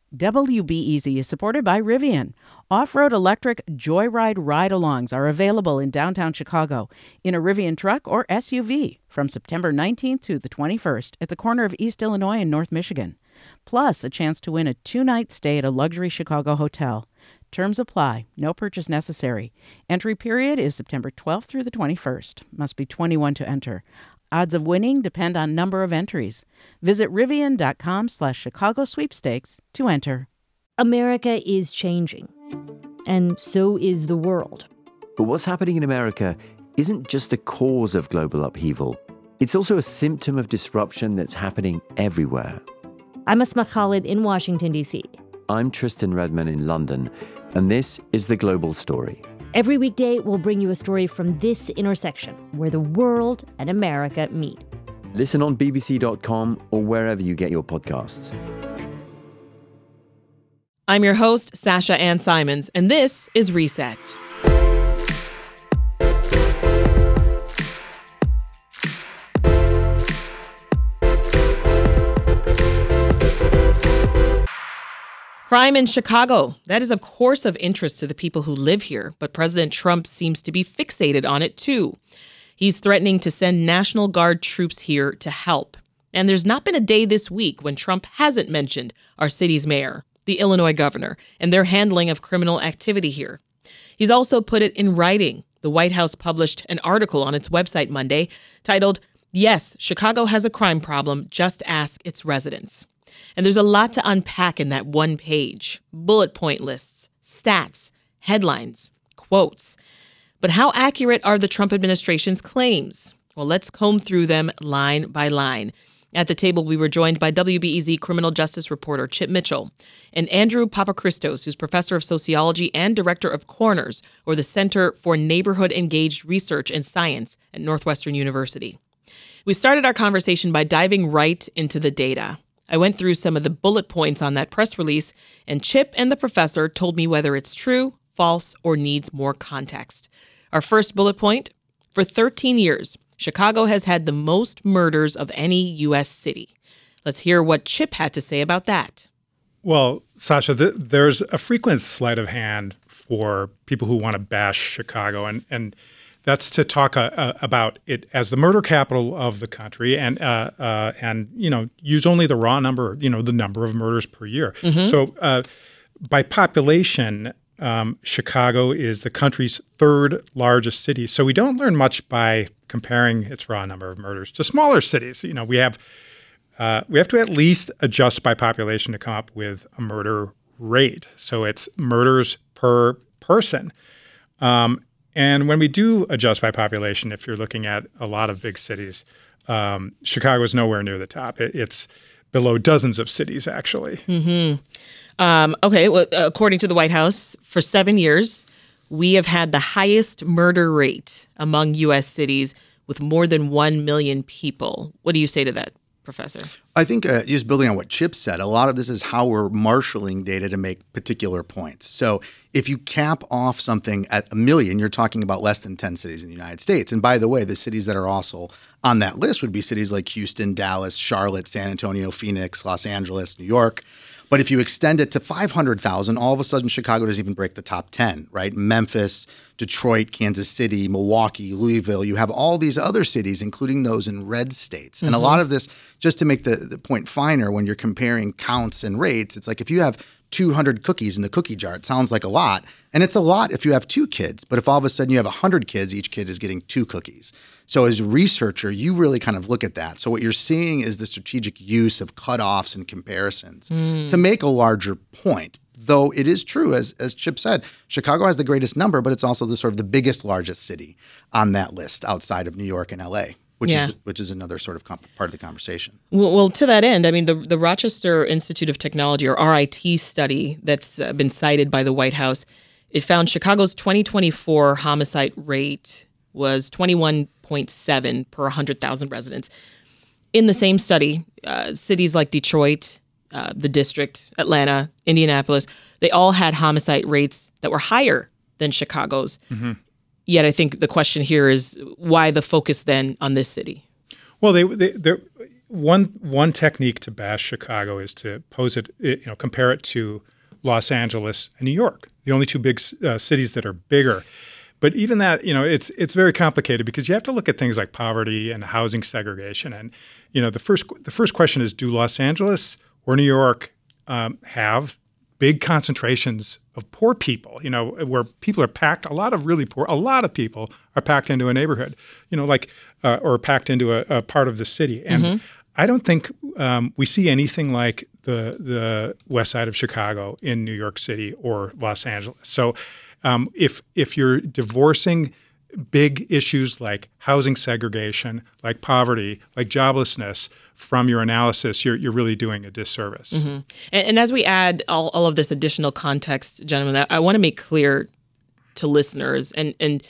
WBEZ is supported by Rivian. Off-road electric Joyride ride-alongs are available in downtown Chicago in a Rivian truck or SUV from September 19th to the 21st at the corner of East Illinois and North Michigan. Plus, a chance to win a 2-night stay at a luxury Chicago hotel. Terms apply. No purchase necessary. Entry period is September 12th through the 21st. Must be 21 to enter. Odds of winning depend on number of entries. Visit Rivian.com/Chicago sweepstakes to enter. America is changing, and so is the world. But what's happening in America isn't just a cause of global upheaval. It's also a symptom of disruption that's happening everywhere. I'm Asma Khalid in Washington, D.C. I'm Tristan Redman in London, and this is The Global Story. Every weekday, we'll bring you a story from this intersection where the world and America meet. Listen on bbc.com or wherever you get your podcasts. I'm your host, Sasha Ann Simons, and this is Reset. Crime in Chicago. That is, of course, of interest to the people who live here, but President Trump seems to be fixated on it, too. He's threatening to send National Guard troops here to help. And there's not been a day this week when Trump hasn't mentioned our city's mayor, the Illinois governor, and their handling of criminal activity here. He's also put it in writing. The White House published an article on its website Monday titled, "Yes, Chicago has a crime problem. Just ask its residents." And there's a lot to unpack in that one page. Bullet point lists, stats, headlines, quotes. But how accurate are the Trump administration's claims? Well, let's comb through them line by line. At the table, we were joined by WBEZ criminal justice reporter Chip Mitchell and Andrew Papachristos, who's professor of sociology and director of Corners, or the Center for Neighborhood Engaged Research and Science at Northwestern University. We started our conversation by diving right into the data. I went through some of the bullet points on that press release, and Chip and the professor told me whether it's true, false, or needs more context. Our first bullet point, for 13 years, Chicago has had the most murders of any U.S. city. Let's hear what Chip had to say about that. Well, Sasha, there's a frequent sleight of hand for people who want to bash Chicago, and that's to talk about it as the murder capital of the country, and use only the raw number, the number of murders per year. Mm-hmm. So by population, Chicago is the country's third largest city. So we don't learn much by comparing its raw number of murders to smaller cities. We have to at least adjust by population to come up with a murder rate. So it's murders per person. And when we do adjust by population, if you're looking at a lot of big cities, Chicago is nowhere near the top. It's below dozens of cities, actually. Mm-hmm. Okay, well, according to the White House, for 7 years, we have had the highest murder rate among U.S. cities with more than 1 million people. What do you say to that, Professor? I think just building on what Chip said, a lot of this is how we're marshaling data to make particular points. So if you cap off something at 1 million, you're talking about less than 10 cities in the United States. And by the way, the cities that are also on that list would be cities like Houston, Dallas, Charlotte, San Antonio, Phoenix, Los Angeles, New York. But if you extend it to 500,000, all of a sudden Chicago doesn't even break the top 10, right? Memphis, Detroit, Kansas City, Milwaukee, Louisville. You have all these other cities, including those in red states. Mm-hmm. And a lot of this, just to make the point finer, when you're comparing counts and rates, it's like if you have 200 cookies in the cookie jar, it sounds like a lot. And it's a lot if you have 2 kids. But if all of a sudden you have 100 kids, each kid is getting 2 cookies. So as a researcher, you really kind of look at that. So what you're seeing is the strategic use of cutoffs and comparisons to make a larger point. Though it is true, as Chip said, Chicago has the greatest number, but it's also the sort of the biggest, largest city on that list outside of New York and L.A., which is another sort of part of the conversation. Well, to that end, I mean, the Rochester Institute of Technology, or RIT study that's been cited by the White House, it found Chicago's 2024 homicide rate was 21.7 per 100,000 residents. In the same study, cities like Detroit, the district, Atlanta, Indianapolis, they all had homicide rates that were higher than Chicago's. Mm-hmm. Yet I think the question here is why the focus then on this city? Well, one technique to bash Chicago is to compare it to Los Angeles and New York, the only two big cities that are bigger. But even that, it's very complicated because you have to look at things like poverty and housing segregation. And the first question is, do Los Angeles or New York have big concentrations of poor people? Where people are packed. A lot of people are packed into a neighborhood. Or packed into a part of the city. And I don't think we see anything like the west side of Chicago in New York City or Los Angeles. So if you're divorcing big issues like housing segregation, like poverty, like joblessness from your analysis, you're really doing a disservice. And as we add all of this additional context, gentlemen, I want to make clear to listeners and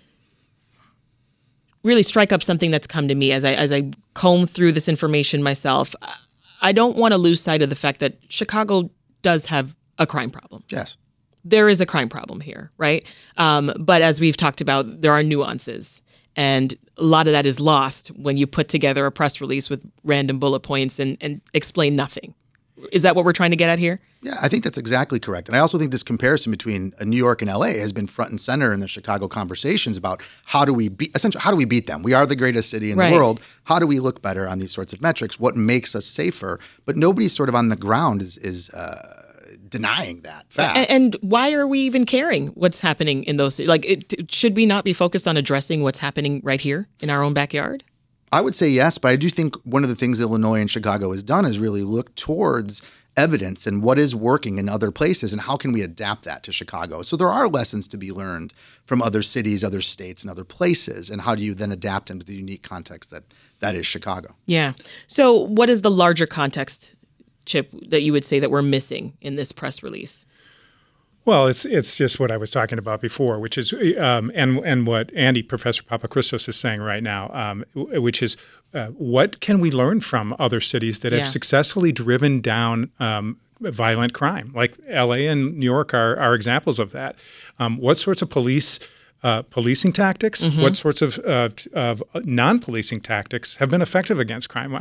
really strike up something that's come to me as I comb through this information myself. I don't want to lose sight of the fact that Chicago does have a crime problem. Yes. There is a crime problem here, right? But as we've talked about, there are nuances. And a lot of that is lost when you put together a press release with random bullet points and explain nothing. Is that what we're trying to get at here? Yeah, I think that's exactly correct. And I also think this comparison between New York and LA has been front and center in the Chicago conversations about how do we beat them? We are the greatest city in the world. How do we look better on these sorts of metrics? What makes us safer? But nobody's sort of on the ground is denying that fact. And why are we even caring what's happening in those cities? Should we not be focused on addressing what's happening right here in our own backyard? I would say yes, but I do think one of the things Illinois and Chicago has done is really look towards evidence and what is working in other places and how can we adapt that to Chicago. So there are lessons to be learned from other cities, other states, and other places. And how do you then adapt into the unique context that is Chicago? Yeah. So what is the larger context, Chip, that you would say that we're missing in this press release? Well, it's just what I was talking about before, which is and what Professor Papachristos is saying right now, which is what can we learn from other cities that have successfully driven down violent crime? Like LA and New York are examples of that. What sorts of policing tactics, what sorts of non-policing tactics have been effective against crime?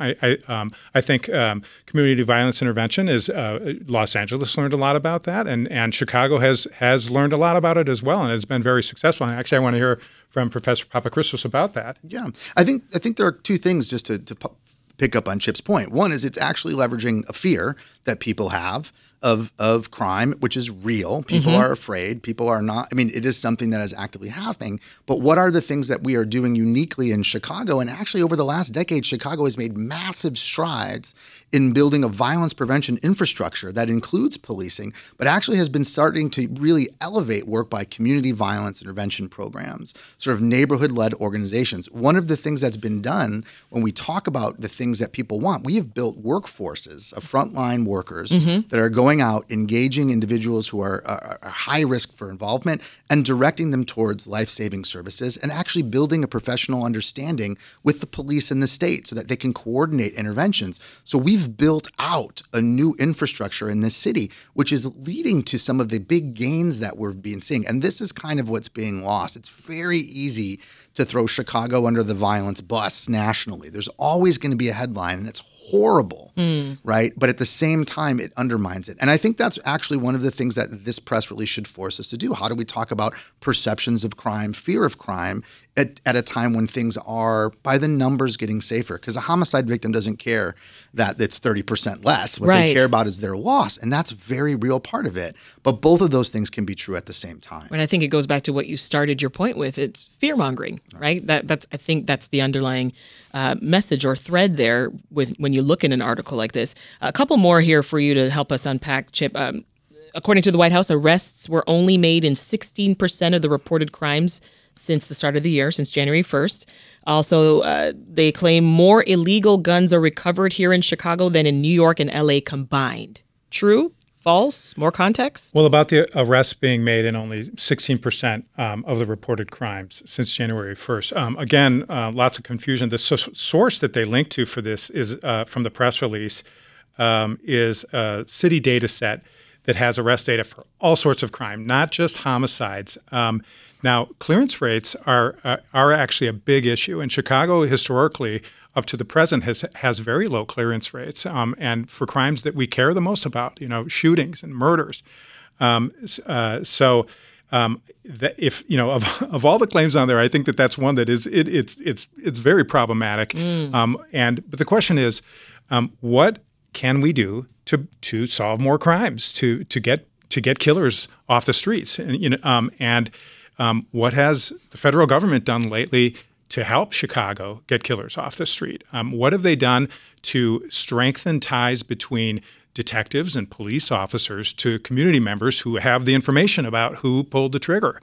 I think community violence intervention is Los Angeles learned a lot about that, and Chicago has learned a lot about it as well, and it's been very successful. And actually, I want to hear from Professor Papachristos about that. Yeah, I think there are two things just to pick up on Chip's point. One is it's actually leveraging a fear that people have of crime, which is real. People are afraid. People are not. I mean, it is something that is actively happening. But what are the things that we are doing uniquely in Chicago? And actually, over the last decade, Chicago has made massive strides in building a violence prevention infrastructure that includes policing, but actually has been starting to really elevate work by community violence intervention programs, sort of neighborhood-led organizations. One of the things that's been done when we talk about the things that people want, we have built workforces of frontline workers that are going out, engaging individuals who are high risk for involvement and directing them towards life-saving services and actually building a professional understanding with the police in the state so that they can coordinate interventions. So we've built out a new infrastructure in this city, which is leading to some of the big gains that we've been seeing. And this is kind of what's being lost. It's very easy to throw Chicago under the violence bus nationally. There's always going to be a headline, and it's horrible, right? But at the same time, it undermines it. And I think that's actually one of the things that this press release should force us to do. How do we talk about perceptions of crime, fear of crime, at a time when things are, by the numbers, getting safer? Because a homicide victim doesn't care that it's 30% less. What they care about is their loss, and that's a very real part of it. But both of those things can be true at the same time. And I think it goes back to what you started your point with. It's fear-mongering, right? I think that's the underlying message or thread there when you look in an article like this. A couple more here for you to help us unpack, Chip. According to the White House, arrests were only made in 16% of the reported crimes since the start of the year, since January 1st. Also, they claim more illegal guns are recovered here in Chicago than in New York and LA combined. True? False? More context? Well, about the arrests being made in only 16% of the reported crimes since January 1st. Again, lots of confusion. The source that they link to for this is from the press release is a city data set that has arrest data for all sorts of crime, not just homicides. Now, clearance rates are actually a big issue. And Chicago, historically, up to the present, has very low clearance rates, and for crimes that we care the most about, shootings and murders. That if of all the claims on there, I think that's one that is it's very problematic. But the question is, what can we do to solve more crimes, to get killers off the streets, and what has the federal government done lately to help Chicago get killers off the street? What have they done to strengthen ties between detectives and police officers to community members who have the information about who pulled the trigger?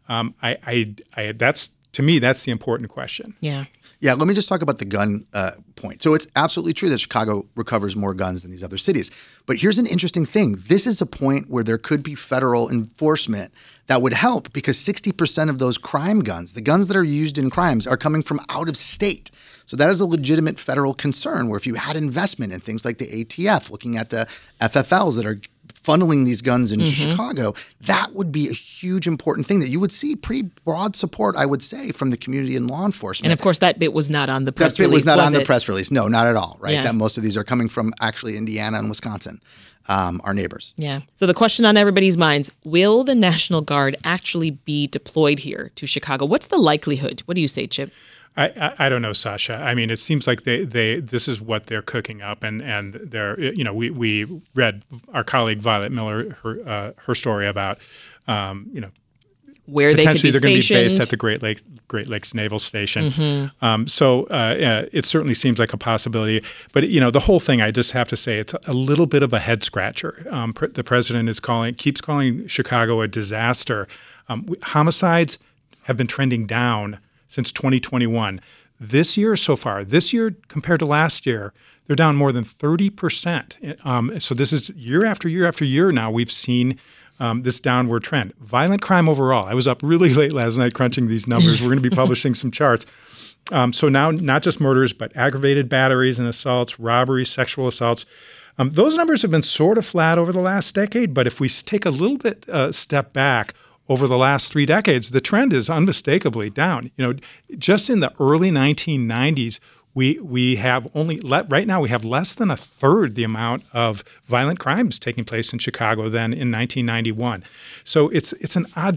That's, to me, that's the important question. Yeah, let me just talk about the gun point. So it's absolutely true that Chicago recovers more guns than these other cities. But here's an interesting thing. This is a point where there could be federal enforcement that would help, because 60% of those crime guns, the guns that are used in crimes, are coming from out of state. So that is a legitimate federal concern, where if you had investment in things like the ATF, looking at the FFLs that are funneling these guns into Chicago, that would be a huge important thing that you would see pretty broad support, I would say, from the community and law enforcement. And of course, that bit was not on the press release. That bit was not on the press release. No, not at all, right? Yeah. That most of these are coming from actually Indiana and Wisconsin, our neighbors. Yeah. So the question on everybody's minds, will the National Guard actually be deployed here to Chicago? What's the likelihood? What do you say, Chip? I don't know, Sasha. I mean, it seems like they this is what they're cooking up, and they're we read our colleague Violet Miller her story about where they could be potentially they're going to be based at the Great Lakes Naval Station. So it certainly seems like a possibility. But the whole thing, I just have to say, it's a little bit of a head scratcher. The president keeps calling Chicago a disaster. Homicides have been trending down since 2021. This year compared to last year, they're down more than 30%. So this is year after year after year now we've seen this downward trend. Violent crime overall. I was up really late last night crunching these numbers. We're going to be publishing some charts. So now not just murders, but aggravated batteries and assaults, robberies, sexual assaults. Those numbers have been sort of flat over the last decade, but if we take a little bit step back, over the last 3 decades, the trend is unmistakably down. Just in the early 1990s, we have right now we have less than a third the amount of violent crimes taking place in Chicago than in 1991. So it's an odd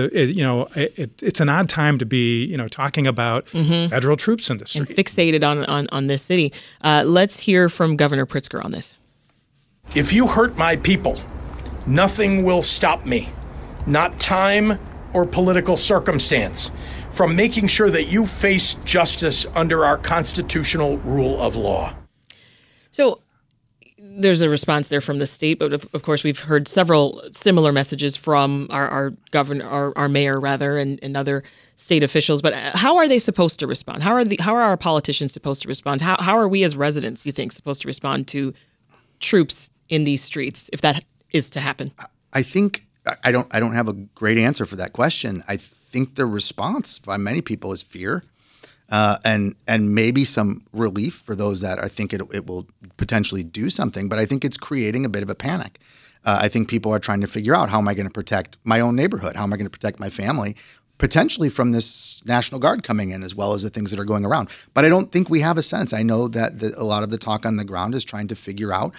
time to be talking about federal troops in the street and fixated on this city. Let's hear from Governor Pritzker on this. If you hurt my people, nothing will stop me. Not time or political circumstance, from making sure that you face justice under our constitutional rule of law. So there's a response there from the state, but of course we've heard several similar messages from our governor, our mayor rather, and other state officials. But how are they supposed to respond? How are our politicians supposed to respond? How are we as residents, you think, supposed to respond to troops in these streets if that is to happen? I think I don't have a great answer for that question. I think the response by many people is fear, and maybe some relief for those that I think it will potentially do something. But I think it's creating a bit of a panic. I think people are trying to figure out, how am I going to protect my own neighborhood? How am I going to protect my family? Potentially from this National Guard coming in, as well as the things that are going around. But I don't think we have a sense. I know that a lot of the talk on the ground is trying to figure out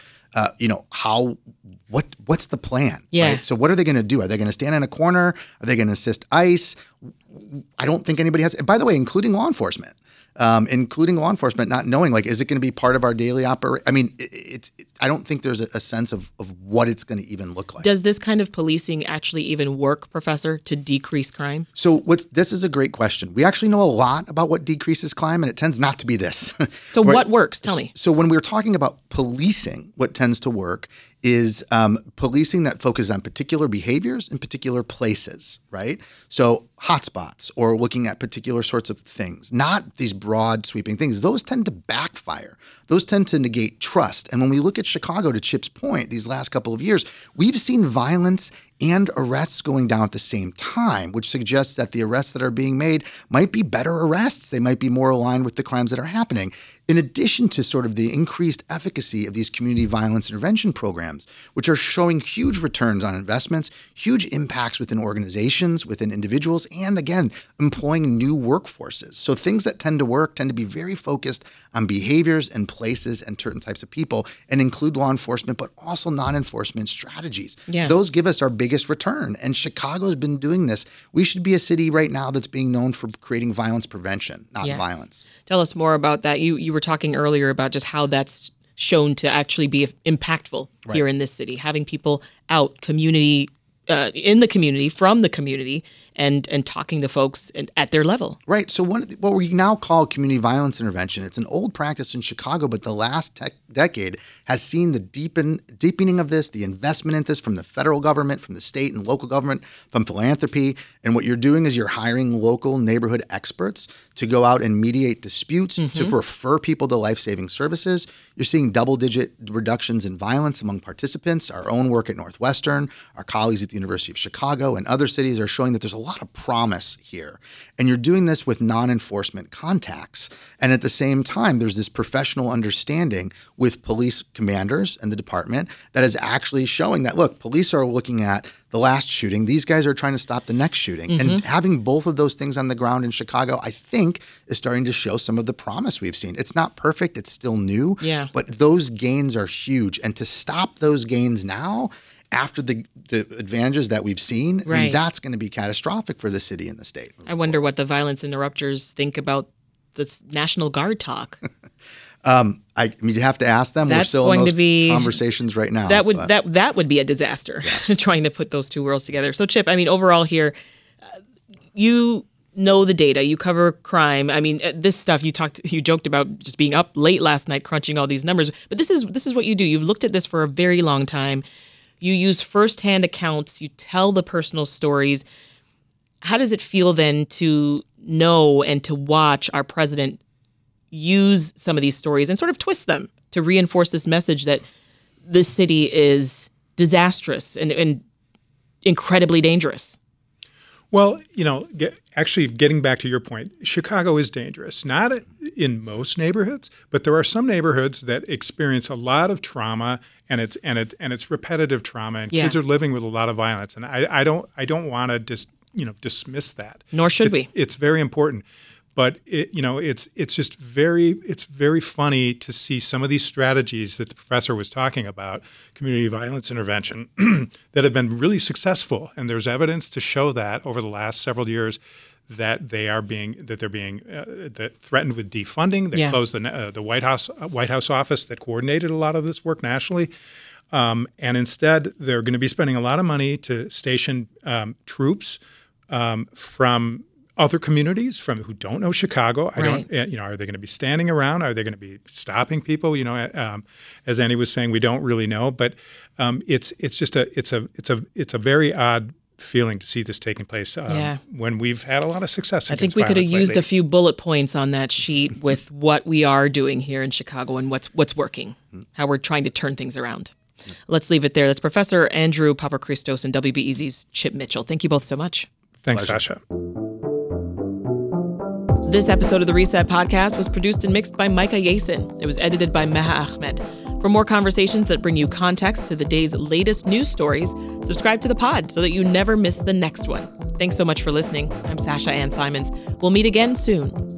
what's the plan? Yeah. Right? So what are they going to do? Are they going to stand in a corner? Are they going to assist ICE? I don't think anybody has. By the way, including law enforcement, not knowing, is it going to be part of our daily operation? I mean, I don't think there's a sense of what it's going to even look like. Does this kind of policing actually even work, Professor, to decrease crime? So this is a great question. We actually know a lot about what decreases crime, and it tends not to be this. So what works? Tell me. So when we're talking about policing, what tends to work is policing that focuses on particular behaviors in particular places, right? So hotspots, or looking at particular sorts of things, not these broad sweeping things. Those tend to backfire. Those tend to negate trust. And when we look at Chicago, to Chip's point, these last couple of years, we've seen violence and arrests going down at the same time, which suggests that the arrests that are being made might be better arrests. They might be more aligned with the crimes that are happening. in addition to sort of the increased efficacy of these community violence intervention programs, which are showing huge returns on investments, huge impacts within organizations, within individuals, and again, employing new workforces. So things that tend to work tend to be very focused on behaviors and places and certain types of people and include law enforcement, but also non-enforcement strategies. Yeah. Those give us our biggest return. And Chicago's been doing this. We should be a city right now that's being known for creating violence prevention, not violence. Tell us more about that. You were talking earlier about just how that's shown to actually be impactful here in this city, having people out in the community, from the community, and talking to folks at their level. Right. So what we now call community violence intervention, it's an old practice in Chicago, but the last decade has seen the deepening of this, the investment in this from the federal government, from the state and local government, from philanthropy. And what you're doing is you're hiring local neighborhood experts to go out and mediate disputes, to refer people to life-saving services. You're seeing double-digit reductions in violence among participants. Our own work at Northwestern, our colleagues at the University of Chicago and other cities are showing that there's a lot of promise here. And you're doing this with non-enforcement contacts. And at the same time, there's this professional understanding with police commanders and the department that is actually showing that, look, police are looking at the last shooting. These guys are trying to stop the next shooting. And having both of those things on the ground in Chicago, I think, is starting to show some of the promise we've seen. It's not perfect. It's still new. Yeah. But those gains are huge. And to stop those gains now, after the advantages that we've seen, I mean, that's going to be catastrophic for the city and the state. I wonder what the violence interrupters think about this National Guard talk. I mean, you have to ask them. That's We're still in those conversations right now. That would be a disaster, trying to put those two worlds together. So, Chip, I mean, overall here, you know the data. You cover crime. I mean, this stuff you joked about just being up late last night crunching all these numbers. But this is what you do. You've looked at this for a very long time. You use firsthand accounts. You tell the personal stories. How does it feel then to know and to watch our president use some of these stories and sort of twist them to reinforce this message that this city is disastrous and incredibly dangerous? Well, actually getting back to your point, Chicago is dangerous, not in most neighborhoods, but there are some neighborhoods that experience a lot of trauma and it's repetitive trauma, and kids are living with a lot of violence. And I don't want to dismiss that. Nor should we. It's very important. But it's just very funny to see some of these strategies that the professor was talking about, community violence intervention, that have been really successful. And there's evidence to show that over the last several years that they're being threatened with defunding. They closed the White House office that coordinated a lot of this work nationally. And instead, they're going to be spending a lot of money to station troops from other communities who don't know Chicago. Are they going to be standing around? Are they going to be stopping people? As Annie was saying, we don't really know. But it's a very odd feeling to see this taking place when we've had a lot of success. I think we could have used a few bullet points on that sheet with what we are doing here in Chicago and what's working, how we're trying to turn things around. Let's leave it there. That's Professor Andrew Papachristos and WBEZ's Chip Mitchell. Thank you both so much. Thanks, Sasha. This episode of the Reset Podcast was produced and mixed by Micah Yasin. It was edited by Meha Ahmed. For more conversations that bring you context to the day's latest news stories, subscribe to the pod so that you never miss the next one. Thanks so much for listening. I'm Sasha Ann Simons. We'll meet again soon.